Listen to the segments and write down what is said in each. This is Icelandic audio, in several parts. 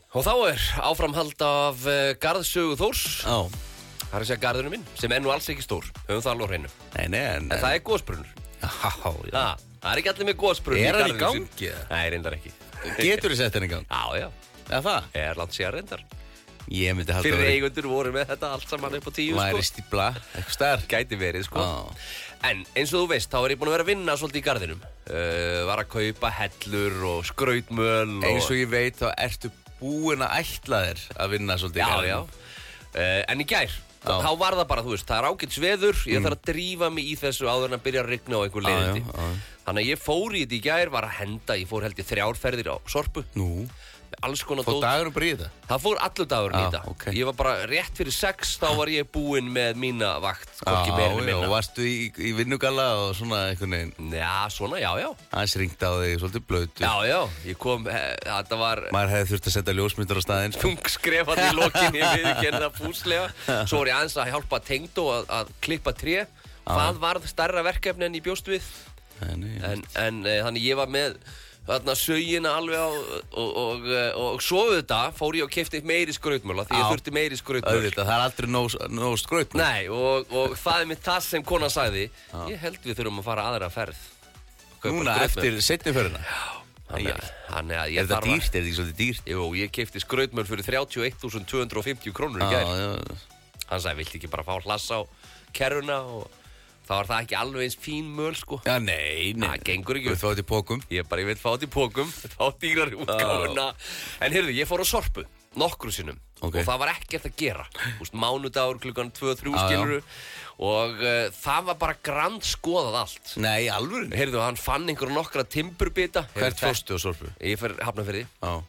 Og þá áframhald af garðsögu Þórs. Já. Það að segja garðurinn minn, sem nú alls ekki stór. Höfum það alveg á hreinu. Nei, En það gosbrunnur. Já. Það ekki allir með gosbrunn Er hann í gangi? Nei, reyndar ekki. Getur þið sett henni í gang? Já. Eða það? Langt síðan reyndar. Ég myndi halda Fyrir eigendur voru með þetta allt saman upp á 10, Væri stípla, eitthvað stær. Gæti verið, sko. Já. En eins og þú veist, þá ég búin að vera að vinna svolítið í garðinum. Var að kaupa hellur og skrautmöl og... Eins og ég veit, þá ertu búin að ætla þér að vinna svolítið í garðinum. En í gær, þá var það bara, þú veist, það ágætis veður, ég þarf að drífa mig í þessu áður en að byrja að rigna á einhver leiðindi. Þannig að ég fór í þetta í gær, var að henda, ég fór held ég 3 ferðir á Sorpu. Nú, Alls konar fór dagurinn bara í þetta? Það fór allur dagurinn í þetta. Okay. Ég var bara rétt fyrir 6, þá var ég búinn með mína vakt, hvorki meira en minna. Og varstu í vinnugalla og svona einhvern veginn? Já, svona, já. Aðeins ringt á þig, svolítið blötu. Já, ég kom, þetta var... Maður hefði þurft að setja ljósmyndir á staðinn. Þungskrefandi í lokinni, ég viðurkenni það fúslega. Svo var ég aðeins að hjálpa Tengdó að klippa tré. Það varð stærra verkefni en ég bjóst við. En þannig ég var með... Þarna sögina alveg á og svo auðvitað fór ég og keypti meiri skrautmöl því ég þurfti meiri skrautmöl. Auðvitað, það aldrei nóg skrautmöl. Nei, og það mitt það sem konan sagði, ég held við þurfum að fara aðra ferð. Núna eftir seinni ferðina? Já, þannig að ég þarf að... Er þetta dýrt? Er þetta ekki svolítið dýrt? Jú, ég keypti skrautmöl fyrir 31.250 krónur í gær. Hann sagði, viltu ekki bara fá hlass á kerruna og... Það var það ekki alveg eins fín möl, sko. Já, nei. Það gengur ekki. Þú vilt fá þetta í pókum? Ég vil fá þetta í pókum, fá dýrar útgáfuna. En heyrðu, ég fór á Sorpu, nokkru sinnum. Og það var ekkert að gera. Mánudagur klukkan 2-3 skiluru. Og það var bara grandskoðað allt. Nei, alveg. Heyrðu, hann fann nokkra timburbita. Hvert fórstu á Sorpu? Ég fer Hafnarfirði.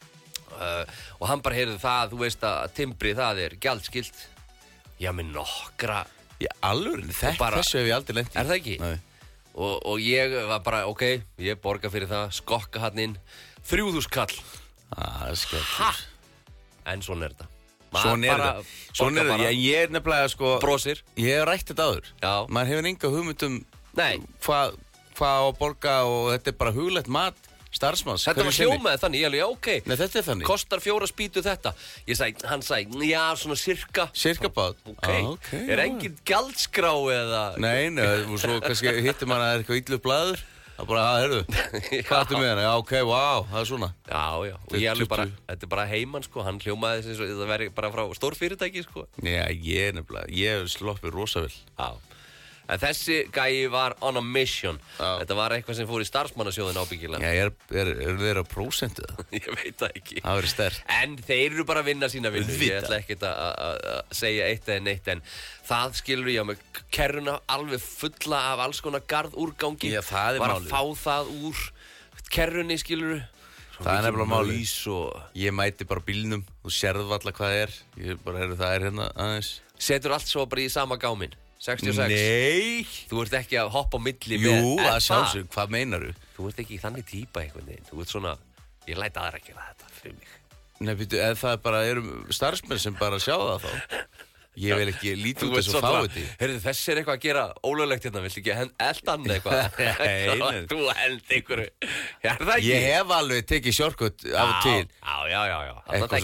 Og hann bara, heyrðu, það, þú veist að timbri, það gjaldskylt. Já, með nokkra... Já, alveg, þessu hef ég aldrei lent í. Er það ekki? Nei. Og ég var bara, ég borga fyrir það, skokka hann inn, 3.000 kall. Skellur. En svona þetta. Svona þetta. Ég nefnilega, sko... Brosir. Ég hef rætt þetta áður. Já. Maður hefur enga hugmyndum... Nei. Hvað á að borga og þetta bara huglegt mat starfsmanns. Þetta var hljómaði þannig, ég alveg, Nei, þetta þannig. Kostar 4 spýtu þetta. Hann sagði, já, svona cirka. Cirka bát. Er engin gjaldskrá eða... Nei, og svo kannski hittir maður að það eitthvað illu blaður. Það bara, heyrðu, hvað ertu með hana? Já, wow, það svona. Já, og ég alveg bara, þetta bara heimann, sko. Hann hljómaði þess að þetta veri bara frá stórfyrirtæki, sko. Já, ég sloppið rosa vel. Já. En þessi gæi var on a mission. Þetta var eitthvað sem fór í starfsmannasjóðin ábyggilega. Já, er þeir á prósentu það? Ég veit það ekki. Það verður sterkt. En þeir eru bara að vinna sína vinnu. Ég ætla ekkert að segja eitt eða neitt, en það skilur ég með kerruna alveg fulla af alls konar garðúrgangi. Já, það er málið. Var að fá það úr kerrunni, skilur. Það er nefnilega málið. Ég mæti bara bílnum, þú sérðu alla hvað það er. Ég bara, það er hérna aðeins. Setur allt svo bara í sama gáminn. 66. Nei. Þú ert ekki að hoppa á milli með... Jú, að sjálfsög, hvað meinar þú? Þú ert ekki þannig típa einhvern veginn. Þú ert svona, ég læt aðra að gera þetta fyrir mig. Nei, býttu, eða það bara starfsmenn sem bara sjá það þá. Ég vil ekki lítið út þess að fá þetta. Heyrðu, þessi eitthvað að gera ólöglegt hérna, viltu ekki elda hann eitthvað? Nei. Þú held einhverju. Er það ekki? Ég hef alveg tekið shortcut af og til. Já.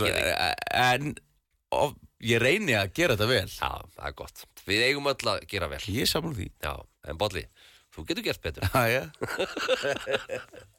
En ég reyni að gera þetta vel. Já, það gott. Við eigum öll að gera vel. Ég samla því. Já, en Bolli, þú getur gert betur. Já.